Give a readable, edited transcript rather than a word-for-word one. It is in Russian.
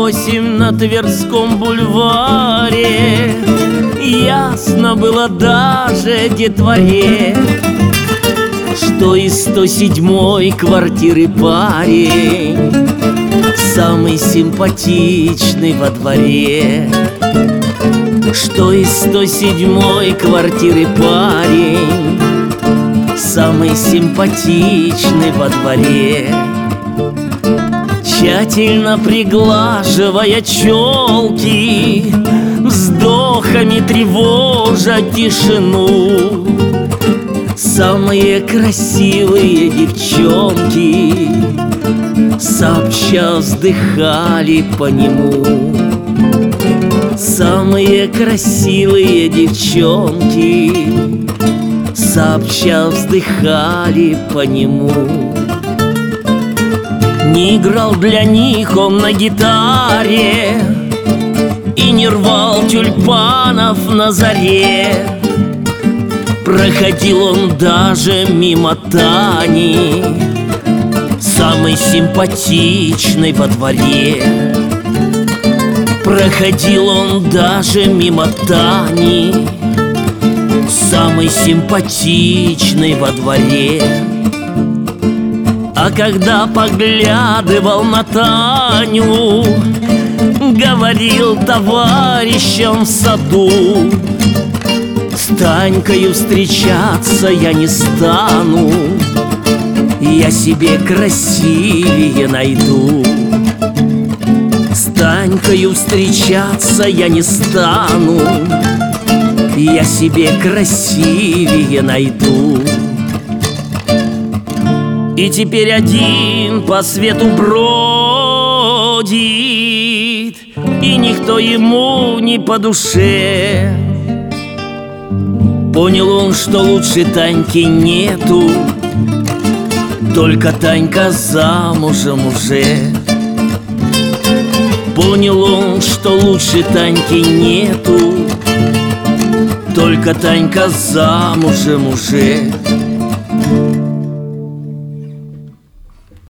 8 на Тверском бульваре. Ясно было даже детворе, что из 107-й квартиры парень самый симпатичный во дворе. Что из 107-й квартиры парень самый симпатичный во дворе. Тщательно приглаживая челки, вздохами тревожа тишину, самые красивые девчонки сообща вздыхали по нему. Самые красивые девчонки сообща вздыхали по нему. Не играл для них он на гитаре и не рвал тюльпанов на заре. Проходил он даже мимо Тани, самой симпатичной во дворе. Проходил он даже мимо Тани, самой симпатичной во дворе. А когда поглядывал на Таню, говорил товарищам в саду: с Танькою встречаться я не стану, я себе красивее найду. С Танькою встречаться я не стану, я себе красивее найду. И теперь один по свету бродит, и никто ему не по душе. Понял он, что лучше Таньки нету, только Танька замужем уже. Понял он, что лучше Таньки нету, только Танька замужем уже.